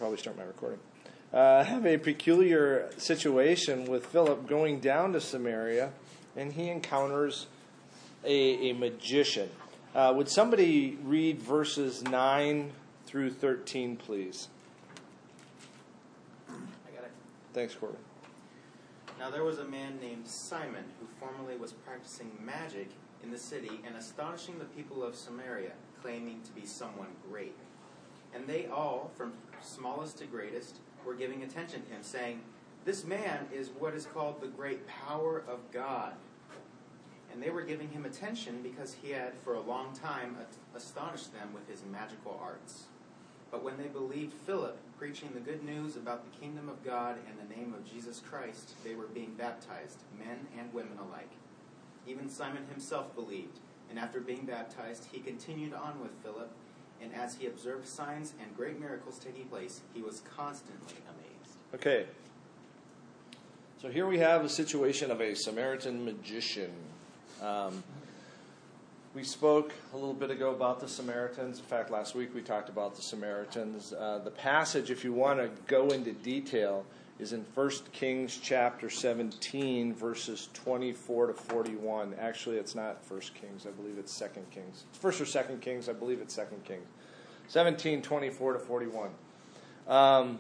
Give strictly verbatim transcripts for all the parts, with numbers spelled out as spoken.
probably start my recording. Uh, have a peculiar situation with Philip going down to Samaria, and he encounters a, a magician. Uh, would somebody read verses nine through thirteen, please? I got it. Thanks, Corbin. Now there was a man named Simon who formerly was practicing magic in the city and astonishing the people of Samaria, claiming to be someone great. And they all, from smallest to greatest, were giving attention to him, saying, "This man is what is called the great power of God." And they were giving him attention because he had for a long time astonished them with his magical arts. But when they believed Philip preaching the good news about the kingdom of God and the name of Jesus Christ, they were being baptized, men and women alike. Even Simon himself believed, and after being baptized, he continued on with Philip, and as he observed signs and great miracles taking place, he was constantly amazed. Okay. So here we have a situation of a Samaritan magician. Um, we spoke a little bit ago about the Samaritans. In fact, last week we talked about the Samaritans. Uh, the passage, if you want to go into detail, is in First Kings chapter seventeen, verses twenty-four to forty-one. Actually, it's not First Kings. I believe it's Second Kings. It's First or Second Kings. I believe it's Second Kings. seventeen, twenty-four to forty-one. Um,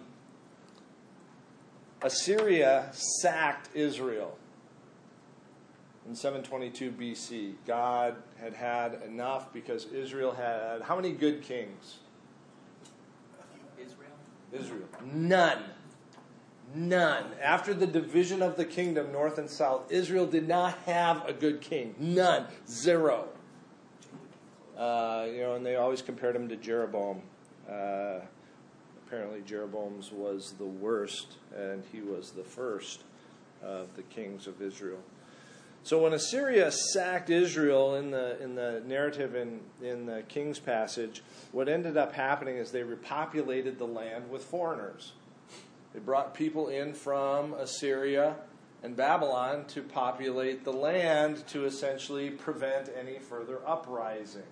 Assyria sacked Israel in seven twenty-two B C. God had had enough because Israel had how many good kings? Israel? Israel. None. None. After the division of the kingdom, north and south, Israel did not have a good king. None. Zero. Uh, you know, and they always compared him to Jeroboam. Uh, apparently Jeroboam's was the worst, and he was the first of the kings of Israel. So when Assyria sacked Israel in the in the narrative in, in the King's passage, what ended up happening is they repopulated the land with foreigners. They brought people in from Assyria and Babylon to populate the land to essentially prevent any further uprising.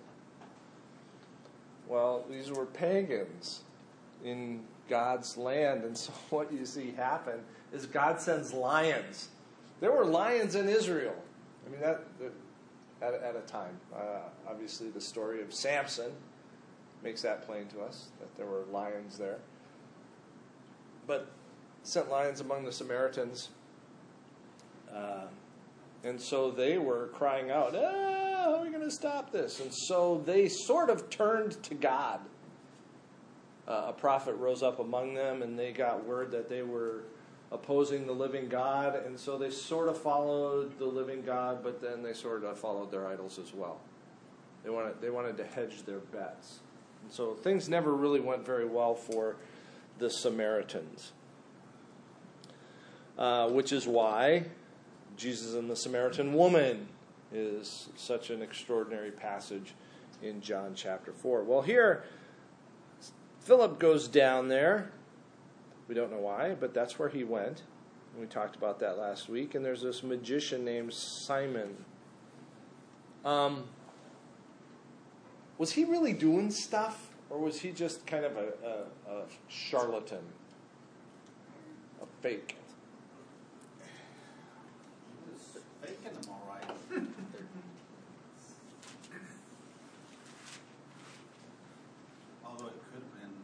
Well, these were pagans in God's land, and so what you see happen is God sends lions. There were lions in Israel. I mean, that, that at, at a time. Uh, obviously, the story of Samson makes that plain to us, that there were lions there. But sent lions among the Samaritans. Uh, and so they were crying out, ah, how are we going to stop this? And so they sort of turned to God. Uh, a prophet rose up among them, and they got word that they were opposing the living God, and so they sort of followed the living God, but then they sort of followed their idols as well. They wanted, they wanted to hedge their bets. And so things never really went very well for the Samaritans. Uh, which is why Jesus and the Samaritan woman is such an extraordinary passage in John chapter four. Well, here, Philip goes down there. We don't know why, but that's where he went. We talked about that last week. And there's this magician named Simon. Um, was he really doing stuff, or was he just kind of a, a, a charlatan, a fake? He was faking them all right. Although it could have been.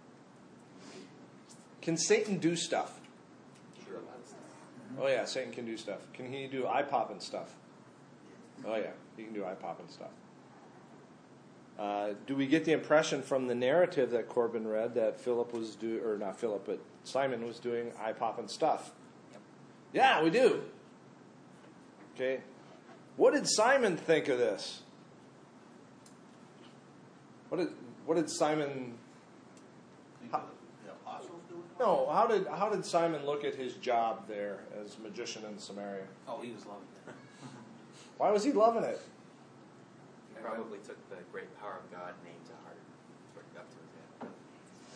Can Satan do stuff? Sure, a lot of stuff. Oh yeah, Satan can do stuff. Can he do eye-popping stuff? Oh yeah, he can do eye-popping stuff. Uh, do we get the impression from the narrative that Corbin read that Philip was do or not Philip, but Simon was doing eye-popping stuff? Yep. Yeah, we do. Okay, what did Simon think of this? What did what did Simon? Think How, of the apostles doing it? no, how did how did Simon look at his job there as magician in Samaria? Oh, he was loving it. Why was he loving it? He probably took the great power of God name to heart. Worked up to his head.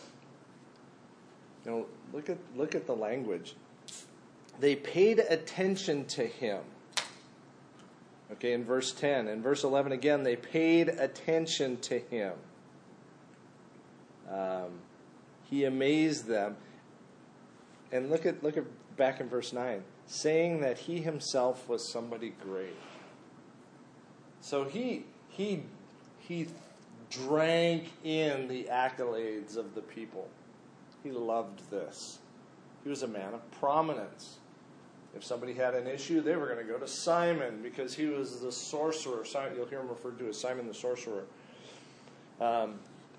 You know, look at look at the language. They paid attention to him. Okay, in verse ten. In verse eleven again, they paid attention to him. Um, He amazed them. And look at look at back in verse nine, saying that he himself was somebody great. So he he he drank in the accolades of the people. He loved this. He was a man of prominence. If somebody had an issue, they were going to go to Simon because he was the sorcerer. You'll hear him referred to as Simon the sorcerer. Um,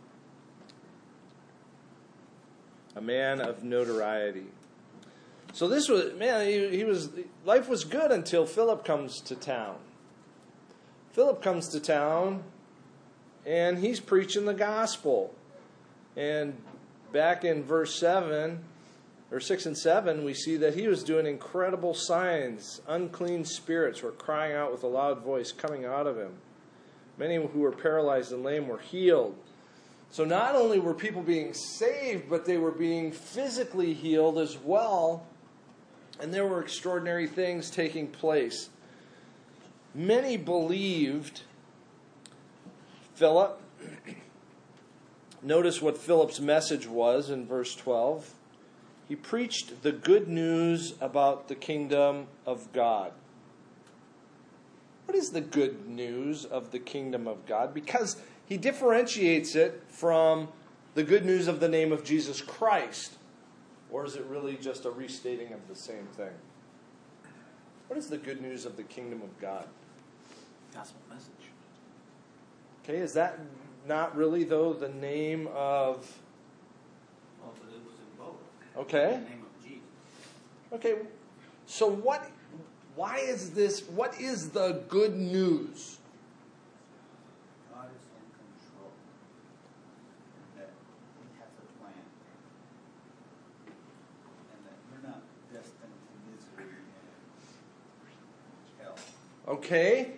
a man of notoriety. So this was, man, he, he was, life was good until Philip comes to town. Philip comes to town, and he's preaching the gospel. And back in verse seven, or six and seven, we see that he was doing incredible signs. Unclean spirits were crying out with a loud voice coming out of him. Many who were paralyzed and lame were healed. So not only were people being saved, but they were being physically healed as well. And there were extraordinary things taking place. Many believed Philip. Notice what Philip's message was in verse twelve. He preached the good news about the kingdom of God. What is the good news of the kingdom of God? Because he differentiates it from the good news of the name of Jesus Christ. Or is it really just a restating of the same thing? What is the good news of the kingdom of God? Gospel message. Okay, is that not really, though, the name of... Well, but it was in both. Okay. In the name of Jesus. Okay, so what... Why is this... What is the good news? God is in control. And that He has a plan. And that we're not destined to misery and hell. Okay.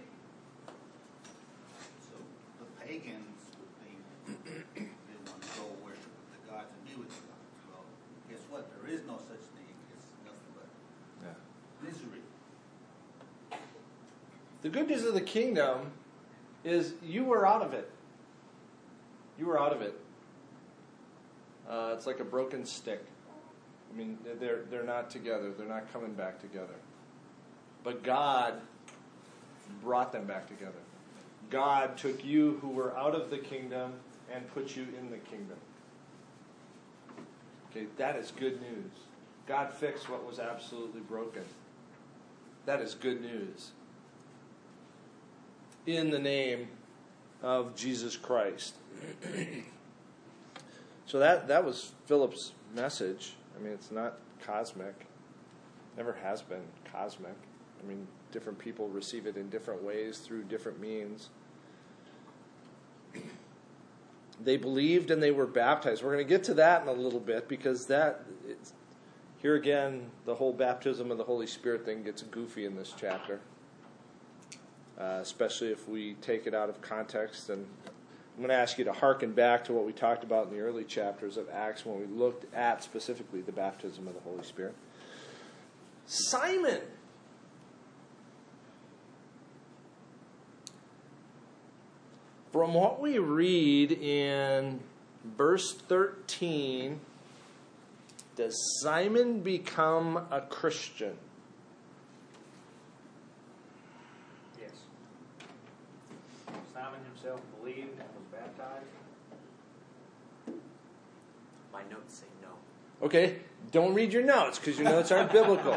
So the pagans would think they want to go worship the gods and be with the gods. Well, guess what? There is no such thing. It's nothing but Yeah. misery. The good news of the kingdom is you were out of it. You were out of it. Uh, it's like a broken stick. I mean, they're they're not together. They're not coming back together. But God brought them back together. God took you who were out of the kingdom and put you in the kingdom. Okay, that is good news. God fixed what was absolutely broken. That is good news. In the name of Jesus Christ. So that, that was Philip's message. I mean, it's not cosmic. Never has been cosmic. I mean, different people receive it in different ways through different means. They believed and they were baptized. We're going to get to that in a little bit because that, it's, here again, the whole baptism of the Holy Spirit thing gets goofy in this chapter. Uh, especially if we take it out of context. And I'm going to ask you to hearken back to what we talked about in the early chapters of Acts when we looked at specifically the baptism of the Holy Spirit. Simon. From what we read in verse thirteen, does Simon become a Christian? Simon himself believed and was baptized. My notes say no. Okay, don't read your notes because your notes aren't biblical.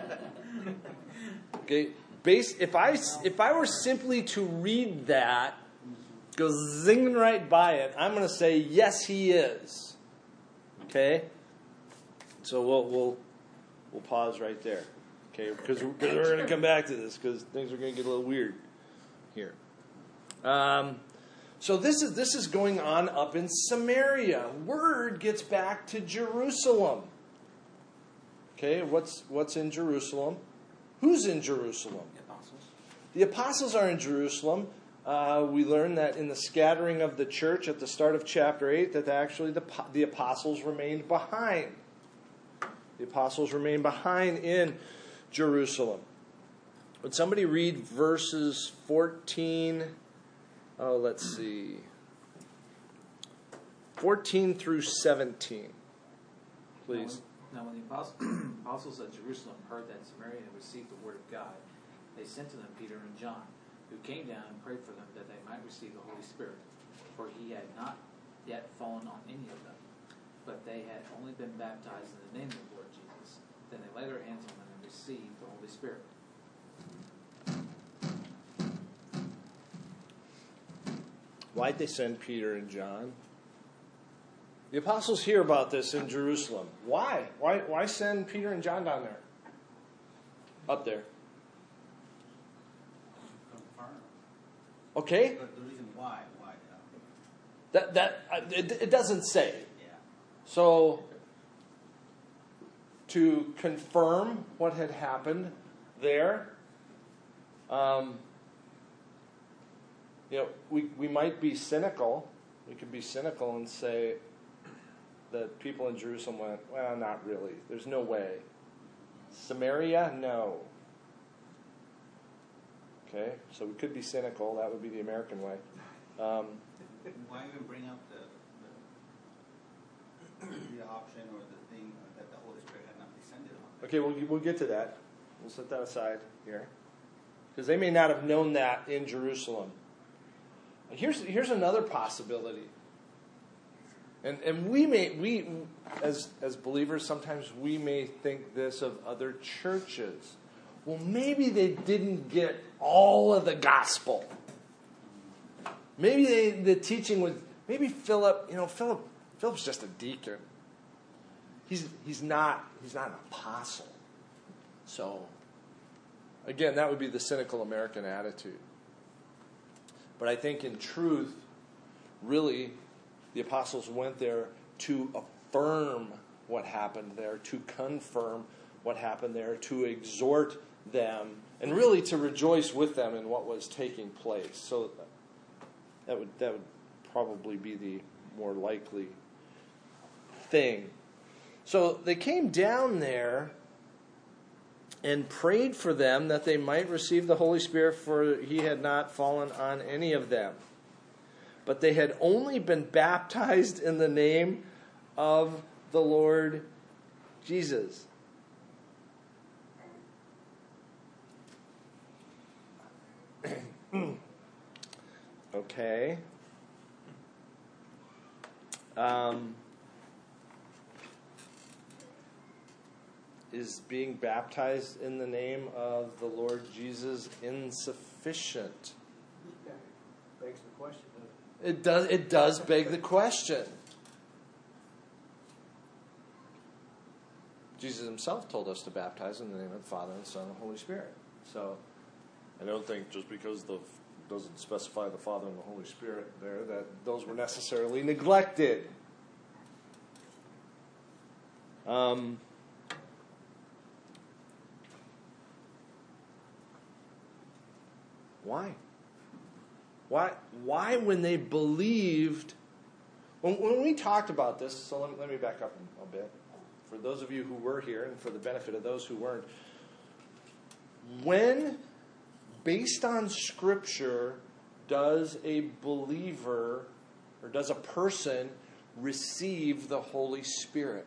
Okay, base if I if I were simply to read that, go zinging right by it, I'm going to say yes, he is. Okay, so we'll we'll we'll pause right there. Okay, because we're, we're going to come back to this because things are going to get a little weird here. Um, so this is this is going on up in Samaria. Word gets back to Jerusalem. Okay, what's what's in Jerusalem? Who's in Jerusalem? The apostles. The apostles are in Jerusalem. Uh, we learn that in the scattering of the church at the start of chapter eight, that actually the the apostles remained behind. The apostles remained behind in Jerusalem. Would somebody read verses fourteen? Oh, let's see. fourteen through seventeen. Please. Now, when, now when the apostles, apostles at Jerusalem heard that Samaria had received the word of God, they sent to them Peter and John, who came down and prayed for them that they might receive the Holy Spirit, for he had not yet fallen on any of them, but they had only been baptized in the name of the Lord Jesus. Then they laid their hands on them and received the Holy Spirit. Why'd they send Peter and John? The apostles hear about this in Jerusalem. Why? Why, why send Peter and John down there? Up there. Confirm. Okay? But the reason why, why, uh, That that uh, it, it doesn't say. yeah. So to confirm what had happened there, um, you know, we we might be cynical. We could be cynical and say that people in Jerusalem went, well, not really. There's no way. Samaria, no. Okay, so we could be cynical. That would be the American way. Um, Why even bring up the, the, the option or the thing that the Holy Spirit had not descended on them? okay, we'll we'll get to that. We'll set that aside here, because they may not have known that in Jerusalem. Here's here's another possibility. And and we may we as as believers sometimes we may think this of other churches. Well, maybe they didn't get all of the gospel. Maybe they, the teaching was maybe Philip, you know, Philip Philip's just a deacon. He's he's not he's not an apostle. So again, that would be the cynical American attitude. But I think in truth, really, the apostles went there to affirm what happened there, to confirm what happened there, to exhort them, and really to rejoice with them in what was taking place. So that would that would probably be the more likely thing. So they came down there and prayed for them that they might receive the Holy Spirit, for he had not fallen on any of them. But they had only been baptized in the name of the Lord Jesus. Okay. Um, is being baptized in the name of the Lord Jesus insufficient? Begs the question, doesn't It does. It does beg the question. Jesus himself told us to baptize in the name of the Father and the Son and the Holy Spirit. So, I don't think just because the doesn't specify the Father and the Holy Spirit there that those were necessarily neglected. Um. Why? Why, why when they believed, when, when we talked about this, so let me, let me back up a bit. For those of you who were here and for the benefit of those who weren't, when, based on Scripture, does a believer or does a person receive the Holy Spirit?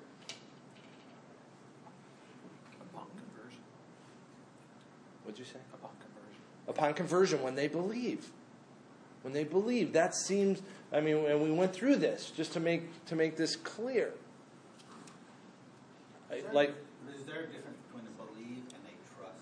Upon conversion. What'd you say? Upon conversion. Upon conversion, when they believe. When they believe, that seems. I mean, and we went through this just to make to make this clear. Is there, Like, is there a difference between a believe and a trust?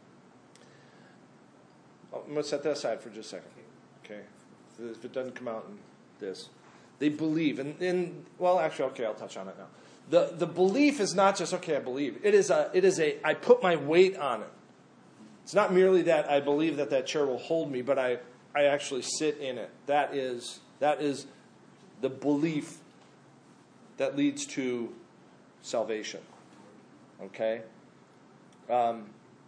oh, I'm going to set that aside for just a second. Okay, if it doesn't come out in this, they believe, and, and well, actually, okay, I'll touch on it now. the The belief is not just okay, I believe. It is a. It is a. I put my weight on it. It's not merely that I believe that that chair will hold me, but I. I actually sit in it. That is that is the belief that leads to salvation. Okay? Um,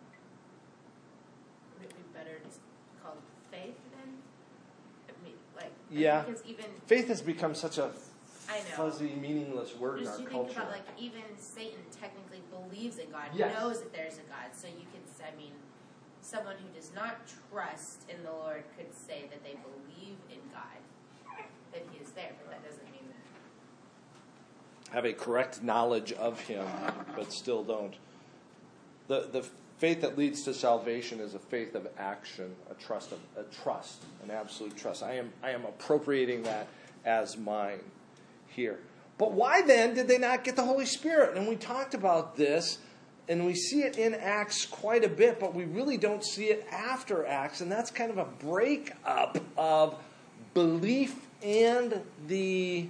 Would it be better to call it faith then? I mean, like, Yeah. because even faith has become such a I know. fuzzy, meaningless word in just our you culture. think about like even Satan technically believes in God, Yes. knows that there's a God. So you could, I mean, someone who does not trust in the Lord could say that they believe in God, that He is there, but that doesn't mean have a correct knowledge of him, but still don't. The the faith that leads to salvation is a faith of action, a trust, of, a trust, an absolute trust. I am I am appropriating that as mine here. But why then did they not get the Holy Spirit? And we talked about this, and we see it in Acts quite a bit, but we really don't see it after Acts, and that's kind of a breakup of belief and the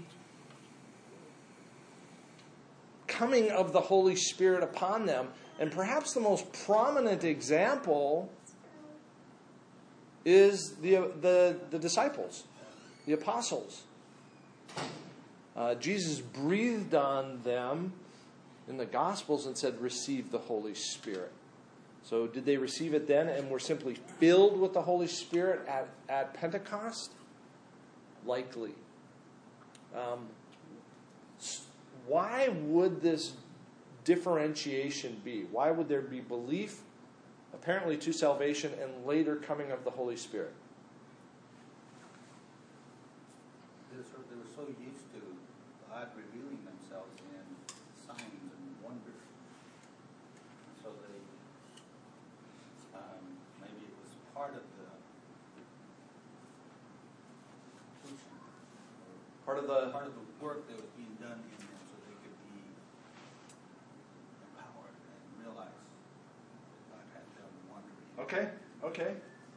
coming of the Holy Spirit upon them. And perhaps the most prominent example is the the, the disciples, the apostles. Uh, Jesus breathed on them in the Gospels and said, receive the Holy Spirit. So did they receive it then and were simply filled with the Holy Spirit at, at Pentecost? Likely. Um, why would this differentiation be? Why would there be belief, apparently to salvation, and later coming of the Holy Spirit? They were so- they were so used to God revealing themselves in signs and wonders. So they, um, maybe it was part of the solution, or Part of the part of the work that was being done in them, so they could be empowered and realize that God had done wonders. Okay, okay.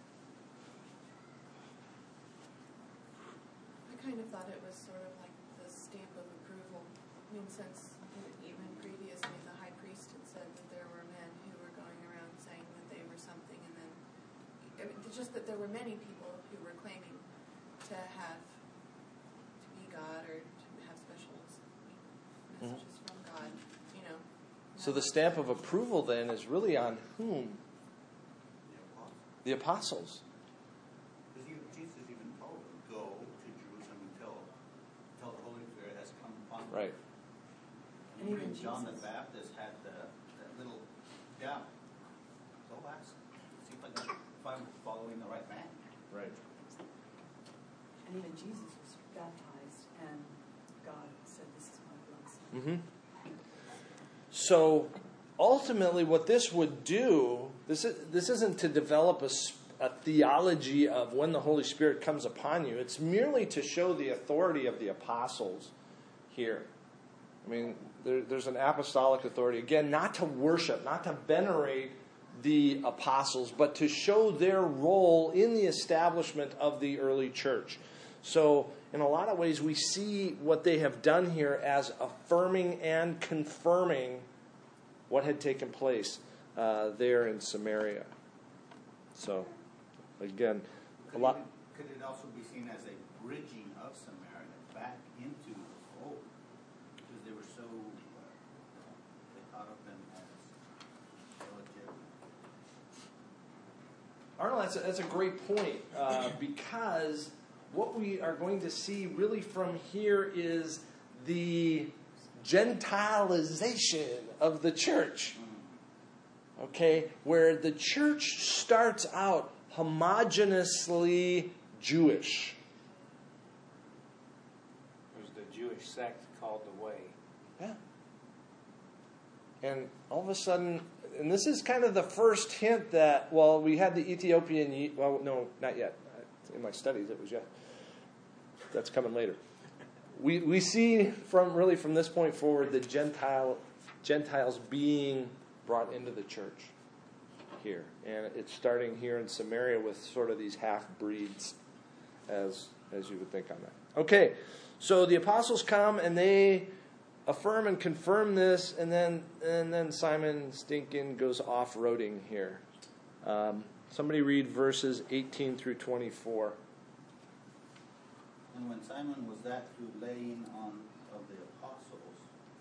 I kind of thought it was sort of like the stamp of approval. I mean, since even previously the high priest had said that there were men who were going around saying that they were something, and then I mean, it's just that there were many people who were claiming to have to be God or to have special messages from God. You know. So the stamp of approval then is really on whom? The apostles. The apostles. Because you- Jesus even told them, go to Jerusalem until, until the Holy Spirit has come upon you. Right. And even John the Baptist had the, that little doubt. Go ask. See if, I can, if I'm following the right man. Right. And even Jesus was baptized, and God said, this is my blood son. Mm-hmm. So ultimately what this would do, this, is, this isn't to develop a, s- a theology of when the Holy Spirit comes upon you. It's merely to show the authority of the apostles here. I mean, there, there's an apostolic authority. Again, not to worship, not to venerate the apostles, but to show their role in the establishment of the early church. So in a lot of ways, we see what they have done here as affirming and confirming what had taken place uh, there in Samaria. So, again, a Could, lot. it, could it also be seen as a bridging of Samaria back into the fold? Because they were so, uh, they thought of them as relative. Arnold, that's a, that's a great point uh, because what we are going to see really from here is the Gentilization of the church. Okay, where the church starts out homogeneously Jewish. There's the Jewish sect called the Way. Yeah. And all of a sudden, and this is kind of the first hint that, well, we had the Ethiopian, ye- well, no, not yet. In my studies, it was yet. That's coming later. We we see from really from this point forward the Gentile Gentiles being brought into the church here, and it's starting here in Samaria with sort of these half breeds, as as you would think on that. Okay, so the apostles come and they affirm and confirm this, and then and then Simon Stinkin goes off roading here. Um, somebody read verses eighteen through twenty-four. And when Simon was that through laying on of the apostles'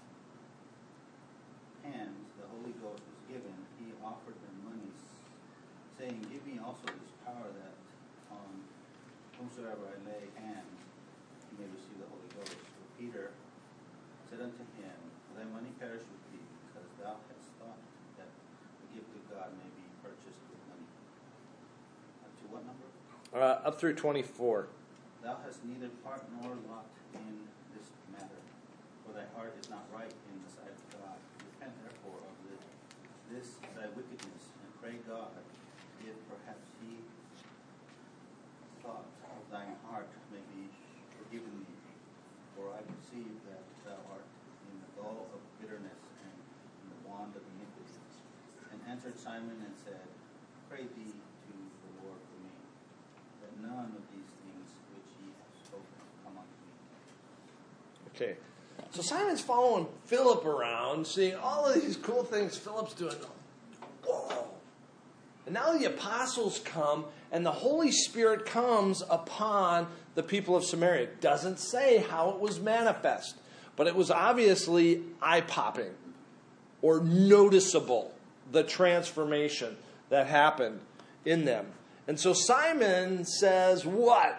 hands, the Holy Ghost was given, he offered them money, saying, give me also this power that on whomsoever I lay hands, he may receive the Holy Ghost. So Peter said unto him, thy money perish with thee, because thou hast thought that the gift of God may be purchased with money. Up to what number? Uh, up through twenty-four. Thou hast neither part nor lot in this matter, for for thy heart is not right in the sight of God. Repent therefore of this, this thy wickedness, and pray God, if perhaps he thought of thine heart may be forgiven thee. For I perceive that thou art in the gall of bitterness and in the wand of iniquity. And answered Simon and said, Pray thee to the Lord for me, that none of these things which ye have spoken come unto me. Okay. So Simon's following Philip around, seeing all of these cool things Philip's doing. Whoa. And now the apostles come, and the Holy Spirit comes upon the people of Samaria. It doesn't say how it was manifest, but it was obviously eye-popping or noticeable, the transformation that happened in them. And so Simon says, what?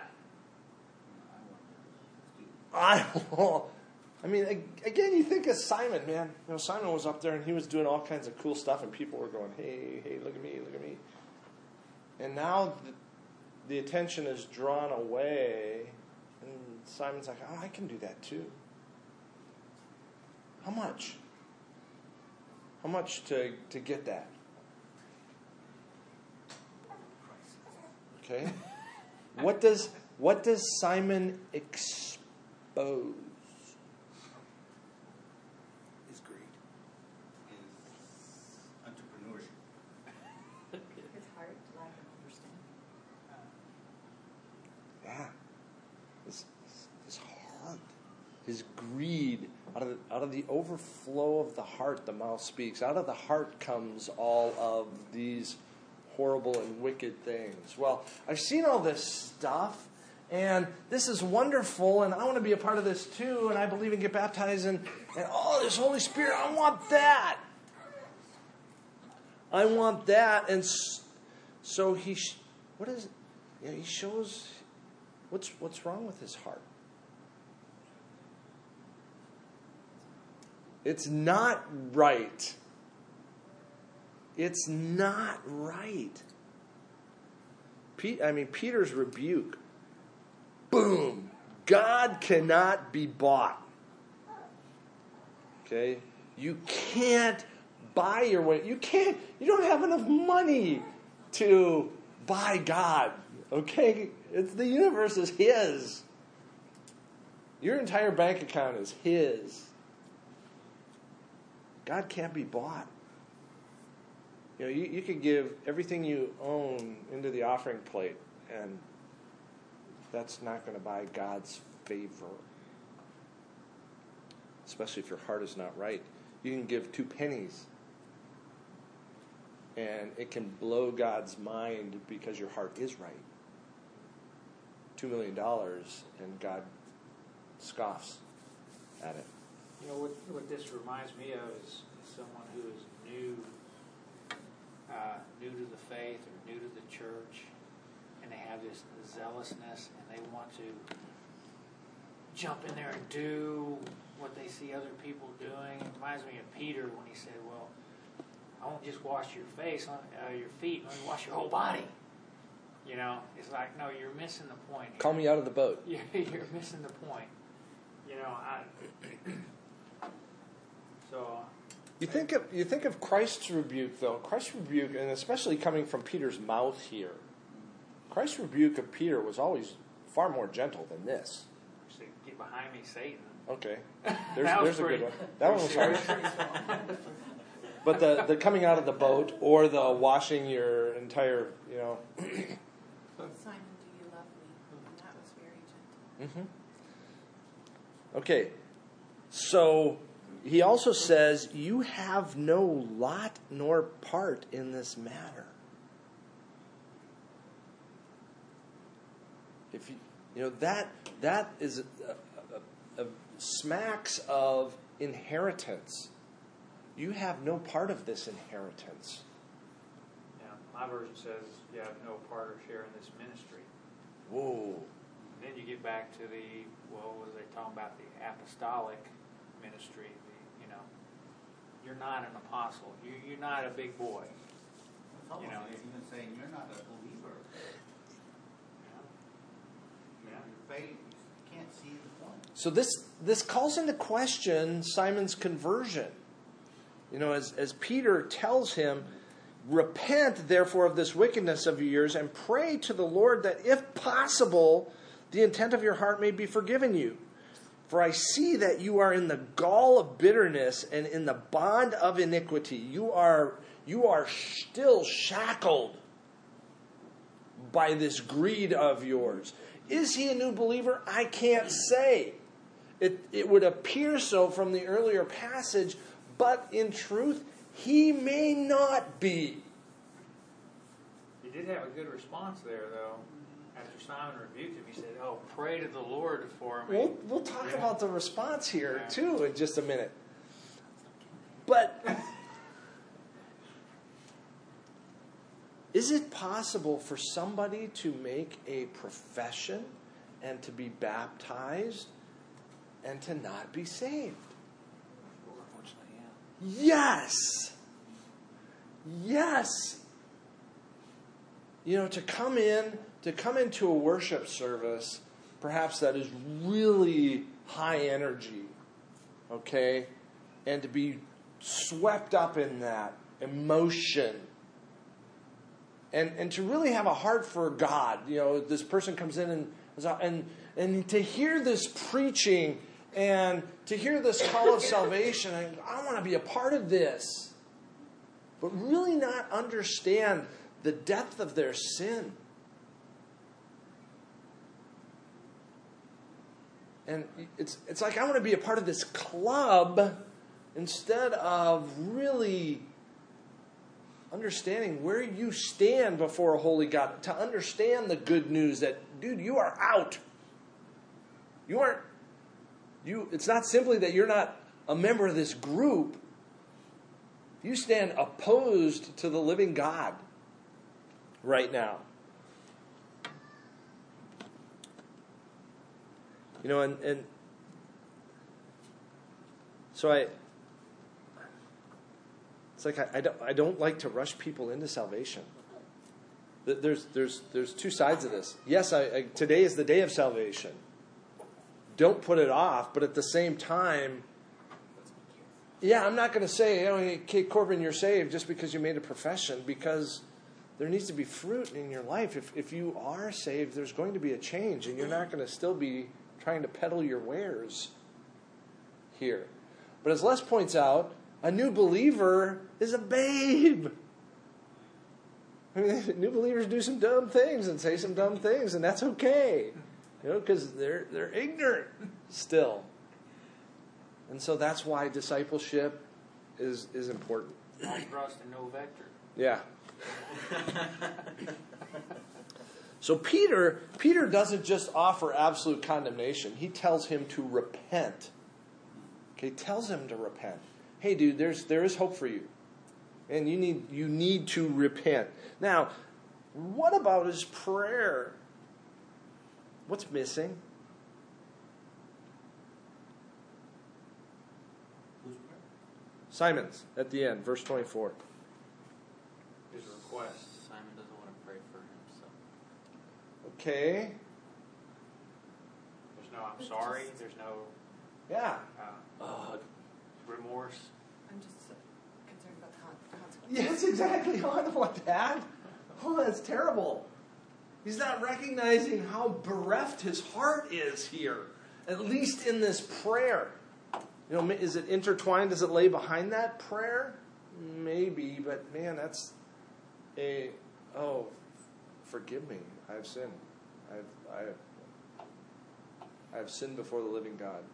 I I mean, again, you think of Simon, man. You know, Simon was up there and he was doing all kinds of cool stuff, and people were going, hey, hey, look at me, look at me. And now the, the attention is drawn away, and Simon's like, oh, I can do that too. How much? How much to, to get that? Okay. What does what does Simon expose? His greed. His entrepreneurship. His heart, lack of understanding. Yeah. His, his heart. His greed. Out of, the, out of the overflow of the heart, the mouth speaks. Out of the heart comes all of these horrible and wicked things. Well, I've seen all this stuff, and this is wonderful, and I want to be a part of this too, and I believe and get baptized, and, and oh, this Holy Spirit, I want that. I want that. And so he, what is it? Yeah, he shows what's what's wrong with his heart. It's not right. It's not right. Pete, I mean, Peter's rebuke. Boom. God cannot be bought. Okay? You can't buy your way. You can't, you don't have enough money to buy God. Okay? It's, the universe is His. Your entire bank account is His. God can't be bought. You know, you, you could give everything you own into the offering plate, and that's not going to buy God's favor. Especially if your heart is not right. You can give two pennies, and it can blow God's mind because your heart is right. Two million dollars, and God scoffs at it. You know, what, what this reminds me of is someone who is new, uh, new to the faith or new to the church, and they have this zealousness, and they want to jump in there and do what they see other people doing. It reminds me of Peter when he said, well, I won't just wash your face, uh, your feet, let me wash your whole body. You know, it's like, no, you're missing the point here. Call me out of the boat. You're, you're missing the point. You know, I... So... You think of you think of Christ's rebuke, though. Christ's rebuke, and especially coming from Peter's mouth here, Christ's rebuke of Peter was always far more gentle than this. Say, get behind me, Satan. Okay, there's, That there's was a pretty- good one. That one was hard. But the, the coming out of the boat or the washing your entire, you know. Simon, do you love me? And that was very gentle. Mm-hmm. Okay, so he also says, you have no lot nor part in this matter. If you, you know, that that is a, a, a smacks of inheritance. You have no part of this inheritance. Yeah, my version says you have no part or share in this ministry. Whoa. And then you get back to the, well, was they talking about the apostolic ministry? The, you know, you're not an apostle. You, you're not a big boy. It's almost You know, like even saying you're not a believer. Yeah. You know, your faith, you can't see the point. So this this calls into question Simon's conversion. You know, as, as Peter tells him, repent, therefore, of this wickedness of yours, and pray to the Lord that, if possible, the intent of your heart may be forgiven you. For I see that you are in the gall of bitterness and in the bond of iniquity. You are, you are still shackled by this greed of yours. Is he a new believer? I can't say. It, it would appear so from the earlier passage, but in truth, he may not be. He did have a good response there, though. After Simon rebuked him, he said, oh, pray to the Lord for me. We'll, we'll talk Yeah. about the response here, Yeah. too, in just a minute. But is it possible for somebody to make a profession and to be baptized and to not be saved? Unfortunately, yeah. Yes. Yes. You know, to come in, to come into a worship service, perhaps that is really high energy, okay? And to be swept up in that emotion. And and to really have a heart for God. You know, this person comes in and and and to hear this preaching and to hear this call of salvation, and I want to be a part of this. But really not understand the depth of their sin. And it's it's like I want to be a part of this club instead of really understanding where you stand before a holy God. To understand the good news that, dude, you are out. You aren't, you, it's not simply that you're not a member of this group. You stand opposed to the living God right now. You know, and, and so I, it's like I, I, don't, I don't like to rush people into salvation. There's, there's, there's two sides of this. Yes, I, I, today is the day of salvation. Don't put it off, but at the same time, yeah, I'm not going to say, oh, hey, Kate Corbin, you're saved just because you made a profession, because there needs to be fruit in your life. If if you are saved, there's going to be a change, and you're not going to still be trying to peddle your wares here. But as Les points out, a new believer is a babe. I mean, new believers do some dumb things and say some dumb things, and that's okay, you know, because they're they're ignorant still. And so that's why discipleship is is important. All thrust and no vector. Yeah. So Peter, Peter doesn't just offer absolute condemnation. He tells him to repent. Okay, tells him to repent. Hey, dude, there's there is hope for you, and you need you need to repent. Now, what about his prayer? What's missing? Who's prayer? Simon's at the end, verse twenty-four. His request. Simon doesn't want to pray for himself. Okay. There's no I'm sorry. There's no Yeah. uh, Uh, remorse. I'm just so concerned about the con- consequences. yes, exactly. Oh, I don't want that. Oh, that's terrible. He's not recognizing how bereft his heart is here, at least in this prayer. You know, is it intertwined? Does it lay behind that prayer? Maybe, but man, that's a, oh, forgive me, I've sinned. I've, I've, I've sinned before the living God.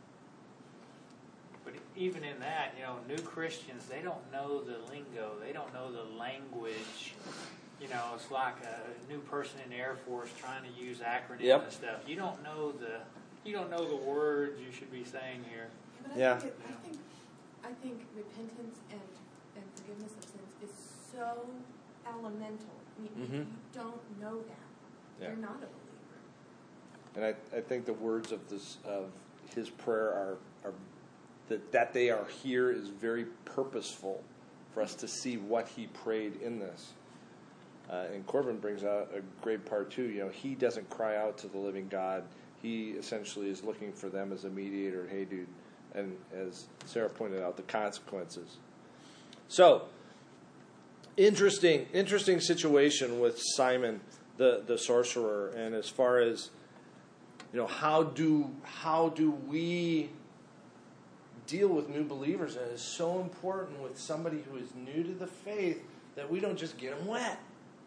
But even in that, you know, new Christians, they don't know the lingo. They don't know the language. You know, it's like a new person in the Air Force trying to use acronyms Yep. and stuff. You don't know the you don't know the words you should be saying here. But I Yeah. think, it, I think I think repentance and, and forgiveness of sins is so elemental. You, Mhm. you don't know that. Yeah. You're not a believer. And I, I think the words of this of his prayer are, are that that they are here is very purposeful for us to see what he prayed in this. Uh, and Corbin brings out a great part too. You know, he doesn't cry out to the living God. he essentially is looking for them as a mediator. Hey, dude. And as Sarah pointed out, the consequences. So, interesting, interesting situation with Simon, the, the sorcerer. And as far as, you know, how do how do we deal with new believers? And it's so important with somebody who is new to the faith that we don't just get them wet.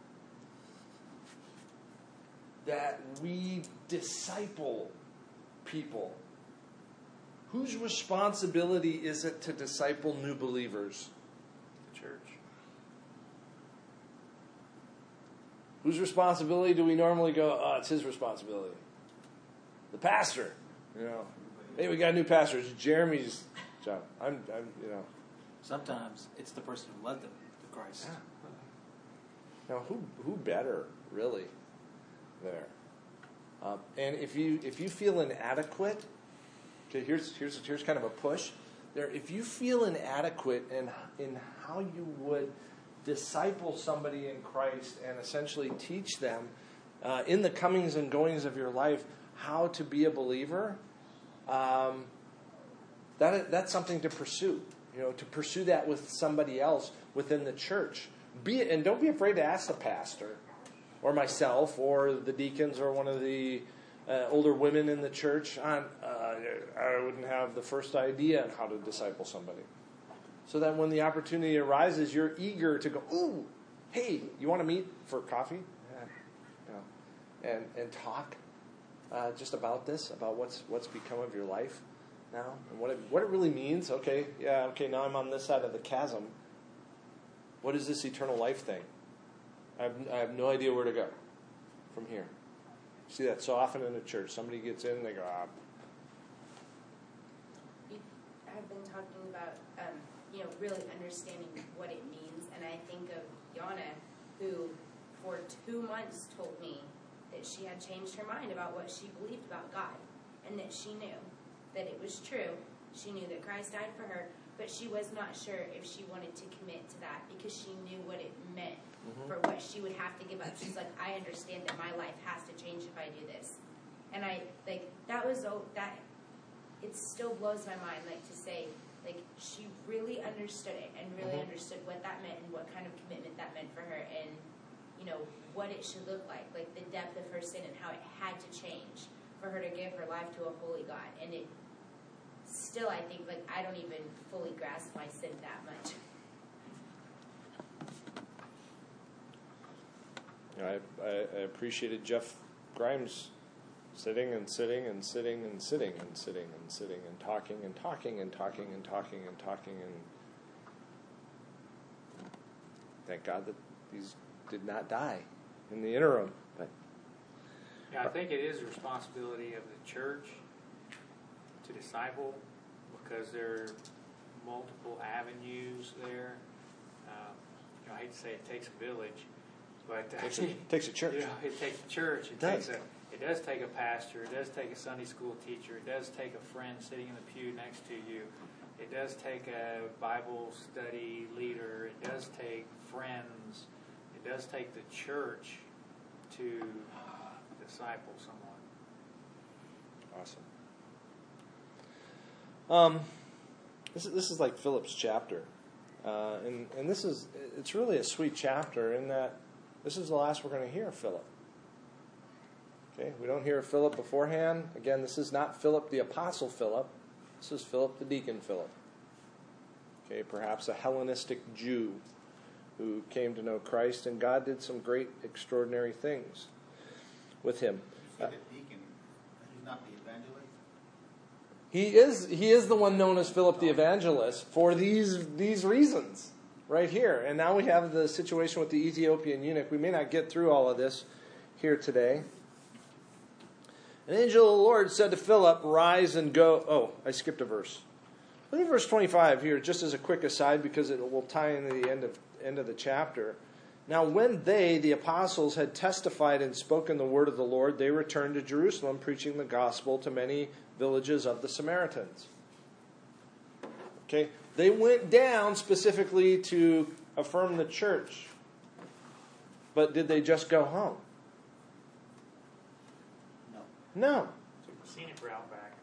That we disciple people. Whose responsibility is it to disciple new believers? The church. Whose responsibility do we normally go, oh, it's his responsibility? The pastor. You know, hey, we got a new pastor. It's Jeremy's job. I'm, I'm you know. Sometimes it's the person who led them to Christ. Yeah. Now, who who better, really, there? Um, and if you if you feel inadequate, okay, here's here's here's kind of a push there. If you feel inadequate in in how you would disciple somebody in Christ and essentially teach them uh, in the comings and goings of your life how to be a believer, um, that that's something to pursue. You know, to pursue that with somebody else within the church. Be and don't be afraid to ask the pastor, or myself, or the deacons, or one of the uh, older women in the church. On, uh, I wouldn't have the first idea on how to disciple somebody. So that when the opportunity arises, you're eager to go, ooh, hey, you want to meet for coffee? Yeah. You know, and and talk uh, just about this, about what's what's become of your life now, and what it, what it really means. Okay, yeah, okay, now I'm on this side of the chasm. What is this eternal life thing? I have, I have no idea where to go from here. See that so often in the church. Somebody gets in and they go, ah. You have been talking about, um, you know, really understanding what it means. And I think of Yana, who for two months told me that she had changed her mind about what she believed about God. And that she knew that it was true. She knew that Christ died for her. But she was not sure if she wanted to commit to that because she knew what it meant mm-hmm. for what she would have to give up. She's like, I understand that my life has to change if I do this. And I, like, that was, oh, that, it still blows my mind, like, to say, like, she really understood it and really mm-hmm. understood what that meant and what kind of commitment that meant for her and, you know, what it should look like, like the depth of her sin and how it had to change for her to give her life to a holy God. And it, still, I think, like, I don't even fully grasp my sin that much. I, I, I appreciated Jeff Grimes sitting and sitting and sitting and sitting and sitting and sitting and talking and talking and talking and talking and talking and thank God that these did not die in the interim. But yeah, I think it is the responsibility of the church to disciple because there are multiple avenues there. Uh, you know, I hate to say it takes a village, but uh, it takes a, it takes a church. You know, it takes a church. It, it takes does. a. It does take a pastor. It does take a Sunday school teacher. It does take a friend sitting in the pew next to you. It does take a Bible study leader. It does take friends. It does take the church to disciple someone. Awesome. Um, this is this is like Philip's chapter, uh, and and this is it's really a sweet chapter in that this is the last we're going to hear of Philip. Okay, we don't hear of Philip beforehand. Again, this is not Philip the apostle Philip. This is Philip the deacon Philip. Okay, perhaps a Hellenistic Jew who came to know Christ, and God did some great, extraordinary things with him. You see the deacon, he's not the evangelist? He is he is the one known as Philip the evangelist for these these reasons right here. And now we have the situation with the Ethiopian eunuch. We may not get through all of this here today. An angel of the Lord said to Philip, "Rise and go." Oh, I skipped a verse. Look at verse twenty-five here, just as a quick aside, because it will tie into the end of end of the chapter. Now, when they, the apostles, had testified and spoken the word of the Lord, they returned to Jerusalem, preaching the gospel to many villages of the Samaritans. Okay, they went down specifically to affirm the church. But did they just go home? No. No.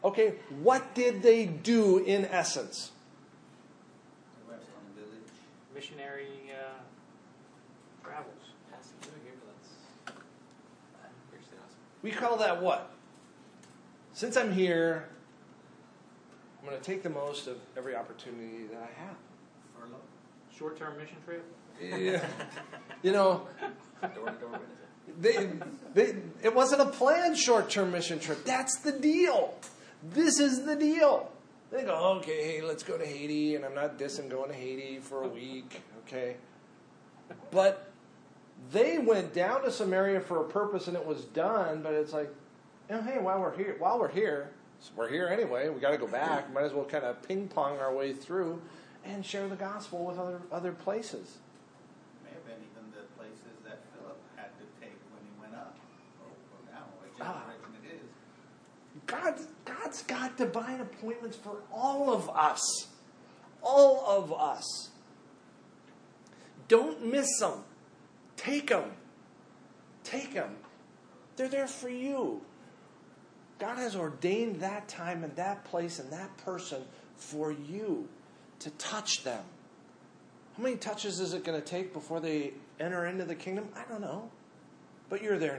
Okay, what did they do in essence? The rest on the village. Missionary uh, travels. Passing through here, let's preach the gospel. We call that what? Since I'm here, I'm going to take the most of every opportunity that I have. Furlough. Short-term mission trip. Yeah. You know, Door-to-door witness. they, they, it wasn't a planned short-term mission trip. That's the deal. This is the deal. They go, okay, hey, let's go to Haiti, and I'm not dissing going to Haiti for a week, okay? But they went down to Samaria for a purpose, and it was done. But it's like, you know, hey, while we're here, while we're here, we're here anyway. We got to go back. Might as well kind of ping pong our way through and share the gospel with other other places. May have been even the places that Philip had to take when he went up or, or down, whichever Ah. direction it is. God's, God's got divine appointments for all of us. All of us. Don't miss them. Take them. Take them. They're there for you. God has ordained that time and that place and that person for you to touch them. How many touches is it going to take before they enter into the kingdom? I don't know. But you're there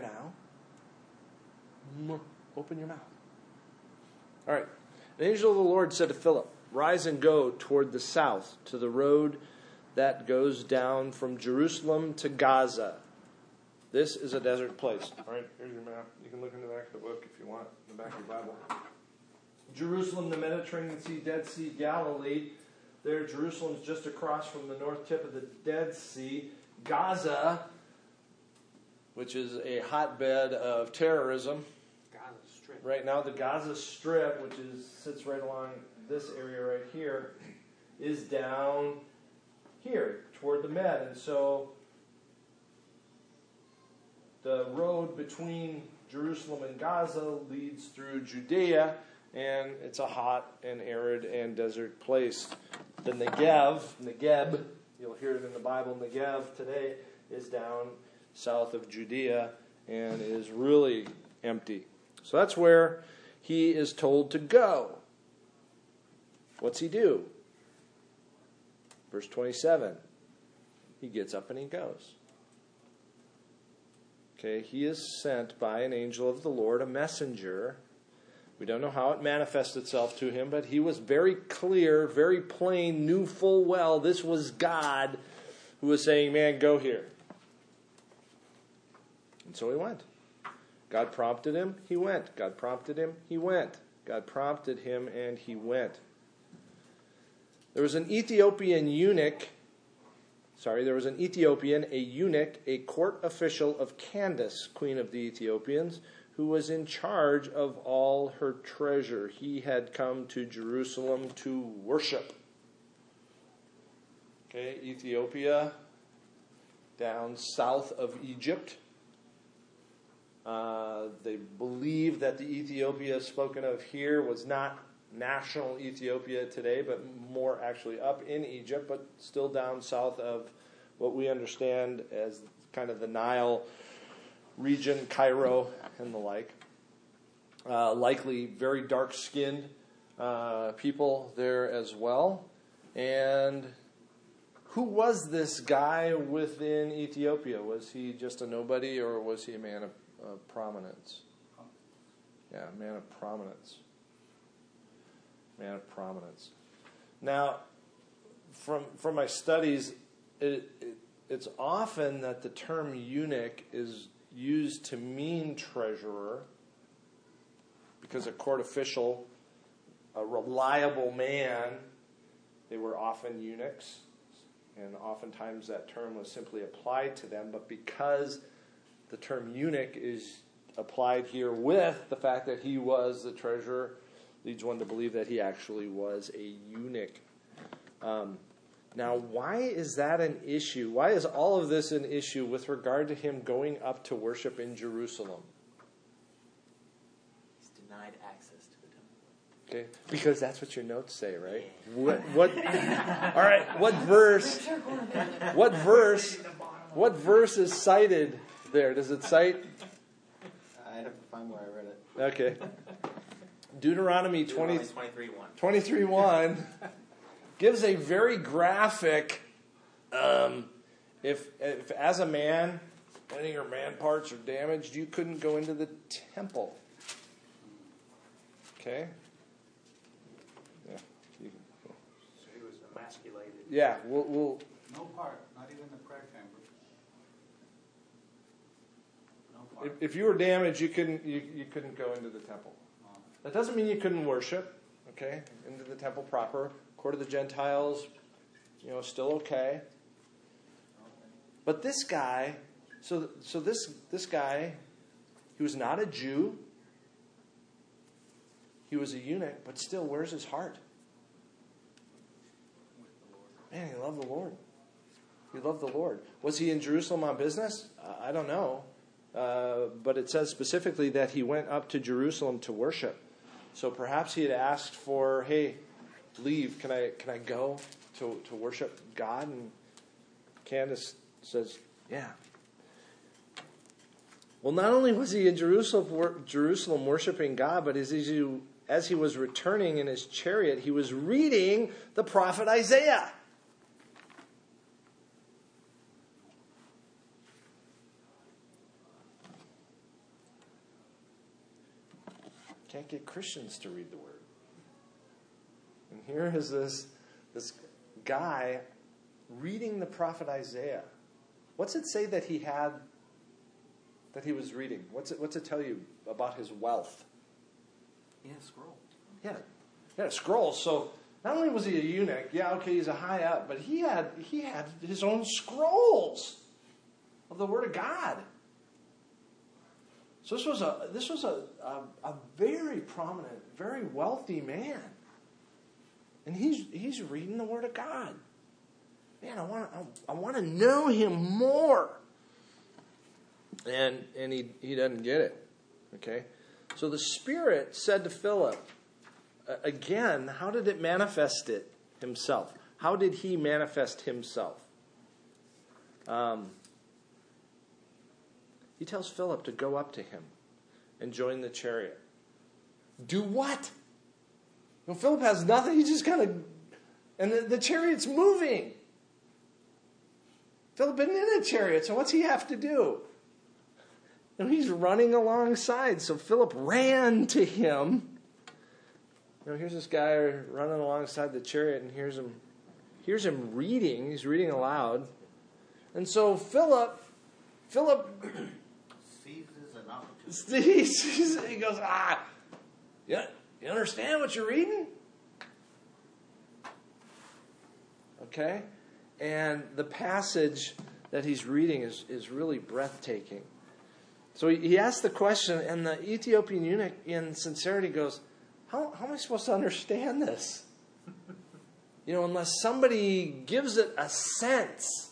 now. Open your mouth. All right. An angel of the Lord said to Philip, "Rise and go toward the south to the road that goes down from Jerusalem to Gaza. This is a desert place." All right, here's your map. You can look in the back of the book if you want, in the back of your Bible. Jerusalem, the Mediterranean Sea, Dead Sea, Galilee. There, Jerusalem is just across from the north tip of the Dead Sea. Gaza, which is a hotbed of terrorism. Gaza Strip. Right now, the Gaza Strip, which is sits right along this area right here, is down here toward the Med. And so the road between Jerusalem and Gaza leads through Judea, and it's a hot and arid and desert place. The Negev, Negeb, you'll hear it in the Bible, Negev today is down south of Judea and is really empty. So that's where he is told to go. What's he do? Verse twenty-seven. He gets up and he goes. Okay, he is sent by an angel of the Lord, a messenger. We don't know how it manifests itself to him, but he was very clear, very plain, knew full well this was God who was saying, man, go here. And so he went. God prompted him, he went. God prompted him, he went. God prompted him, and he went. There was an Ethiopian eunuch, sorry, there was an Ethiopian, a eunuch, a court official of Candace, queen of the Ethiopians, who was in charge of all her treasure. He had come to Jerusalem to worship. Okay, Ethiopia, down south of Egypt. Uh, they believe that the Ethiopia spoken of here was not national Ethiopia today, but more actually up in Egypt, but still down south of what we understand as kind of the Nile region, Cairo and the like. Uh, likely very dark-skinned uh, people there as well. And who was this guy within Ethiopia? Was he just a nobody, or was he a man of, of prominence? Yeah, a man of prominence. Man of prominence. Now, from from my studies, it, it, it's often that the term eunuch is used to mean treasurer, because a court official, a reliable man, they were often eunuchs, and oftentimes that term was simply applied to them. But because the term eunuch is applied here with the fact that he was the treasurer, leads one to believe that he actually was a eunuch. Um, now, why is that an issue? Why is all of this an issue with regard to him going up to worship in Jerusalem? He's denied access to the temple. Okay, because that's what your notes say, right? What? What? All right. What verse? What verse? What verse is cited there? Does it cite? I'd have to find where I read it. Okay. Deuteronomy Deuteronomy twenty, twenty-three one. twenty-three one gives a very graphic, um, if, if as a man, any of your man parts are damaged, you couldn't go into the temple. Okay? Yeah. You, So he was emasculated. yeah, we'll, we'll No part, not even the prayer chamber. No part. if, if you were damaged, you couldn't you, you couldn't go into the temple. No. That doesn't mean you couldn't worship, okay, into the temple proper. Court of the Gentiles, you know, still okay. But this guy, so so this this guy, he was not a Jew. He was a eunuch, but still, where's his heart? Man, he loved the Lord. He loved the Lord. Was he in Jerusalem on business? I don't know. Uh, but it says specifically that he went up to Jerusalem to worship. So perhaps he had asked for, hey, leave. Can I can I go to, to worship God? And Candace says, yeah. Well, not only was he in Jerusalem, Jerusalem worshiping God, but as he, as he was returning in his chariot, he was reading the prophet Isaiah. Can't get Christians to read the Word. And here is this, this guy reading the prophet Isaiah. What's it say that he had, that he was reading? What's it, what's it tell you about his wealth? Yeah, scroll. Yeah, yeah, scrolls. So not only was he a eunuch, yeah, okay, he's a high up, but he had he had his own scrolls of the Word of God. So this was a this was a, a, a very prominent, very wealthy man, and he's he's reading the Word of God. Man, I want I, I want to know him more. And and he he doesn't get it. Okay, so the Spirit said to Philip, uh, again, how did it manifest it himself? How did he manifest himself? Um. He tells Philip to go up to him and join the chariot. Do what? Well, Philip has nothing. He just kind of... And the, the chariot's moving. Philip isn't in a chariot, so what's he have to do? And he's running alongside. So Philip ran to him. You know, here's this guy running alongside the chariot, and here's him, here's him reading. He's reading aloud. And so Philip... Philip... He, he goes, ah, you, you understand what you're reading? Okay? And the passage that he's reading is, is really breathtaking. So he, he asks the question, and the Ethiopian eunuch in sincerity goes, how, how am I supposed to understand this? You know, unless somebody gives it a sense,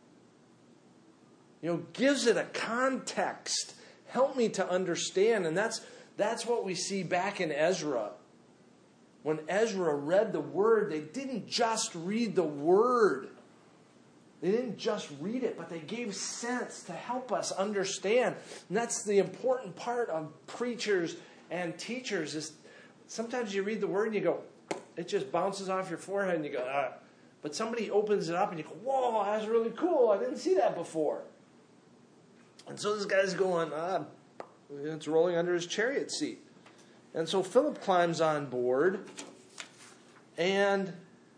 you know, gives it a context. Help me to understand. And that's that's what we see back in Ezra. When Ezra read the Word, they didn't just read the Word. They didn't just read it, but they gave sense to help us understand. And that's the important part of preachers and teachers. Is sometimes you read the Word and you go, it just bounces off your forehead and you go, ah. But somebody opens it up and you go, whoa, that's really cool. I didn't see that before. And so this guy's going, ah, it's rolling under his chariot seat. And so Philip climbs on board and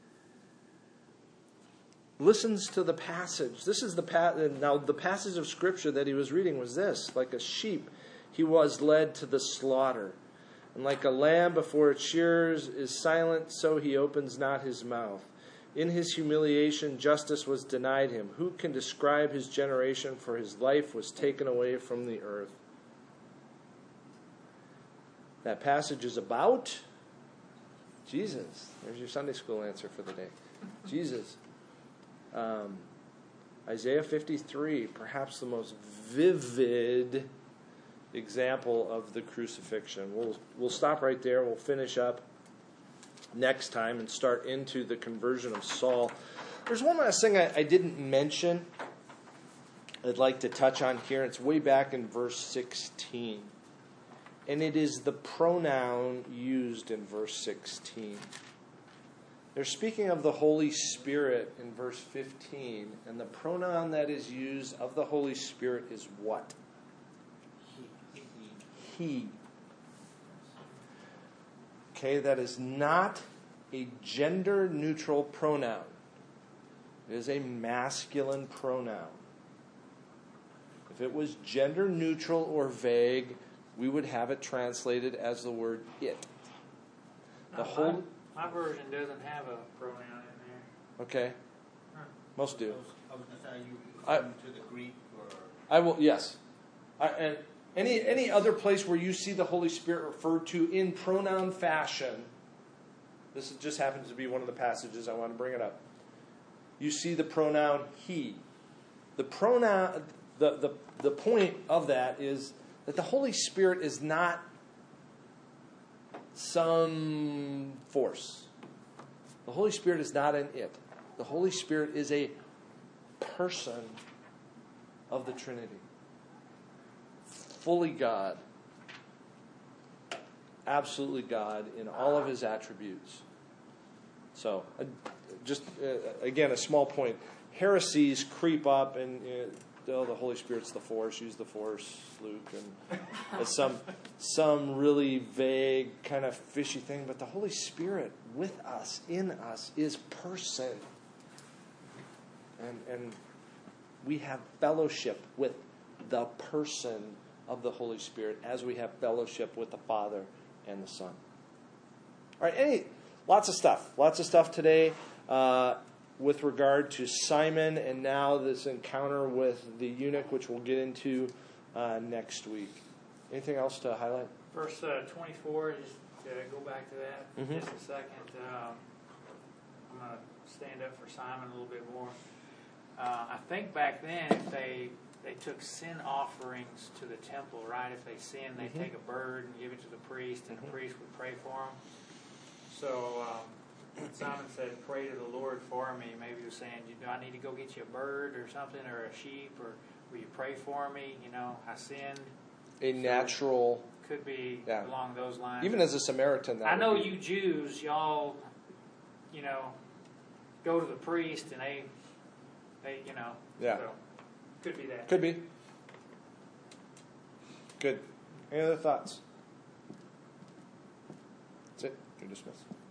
listens to the passage. This is the pa- now the passage of Scripture that he was reading was this: like a sheep, he was led to the slaughter, and like a lamb before its shearers is silent, so he opens not his mouth. In his humiliation, justice was denied him. Who can describe his generation? For his life was taken away from the earth. That passage is about Jesus. There's your Sunday school answer for the day. Jesus. Um, Isaiah fifty-three, perhaps the most vivid example of the crucifixion. We'll we'll stop right there. We'll finish up next time and start into the conversion of Saul. There's one last thing I, I didn't mention I'd like to touch on here. It's way back in verse sixteen. and it is the pronoun used in verse sixteen. They're speaking of the Holy Spirit in verse fifteen, and the pronoun that is used of the Holy Spirit is what? He. He. Okay, that is not a gender-neutral pronoun. It is a masculine pronoun. If it was gender-neutral or vague, we would have it translated as the word it. The No, whole, my, my version doesn't have a pronoun in there. okay, most I do. was, I was going to say, are you I- referring to the Greek or? I will, yes. I, and any any other place where you see the Holy Spirit referred to in pronoun fashion, this just happens to be one of the passages I want to bring it up. You see the pronoun he. The pronoun, the, the, the point of that is that the Holy Spirit is not some force. The Holy Spirit is not an it. The Holy Spirit is a person of the Trinity. Fully God. Absolutely God in all of his attributes. So, uh, just uh, again, a small point. Heresies creep up, and uh, oh, the Holy Spirit's the force. Use the force, Luke, and uh, some some really vague kind of fishy thing. But the Holy Spirit with us, in us, is person, and and we have fellowship with the person of the Holy Spirit as we have fellowship with the Father and the Son. All right, any lots of stuff, lots of stuff today. Uh, with regard to Simon and now this encounter with the eunuch, which we'll get into uh, next week. Anything else to highlight? Verse uh, twenty-four, just to go back to that for Mhm. just a second. Um, I'm going to stand up for Simon a little bit more. Uh, I think back then, if they they took sin offerings to the temple, right? If they sinned, they'd Mhm. take a bird and give it to the priest, and Mhm. the priest would pray for them. So um, Simon said, "Pray to the Lord for me." Maybe he was saying, "Do I need to go get you a bird or something, or a sheep, or will you pray for me? You know, I sinned." A natural, Could be Yeah. along those lines. even as a Samaritan. That I know would be, you Jews, y'all, you know, go to the priest and they, they, you know, Yeah. so could be that. Could be. Good. Any other thoughts? That's it. You're dismissed.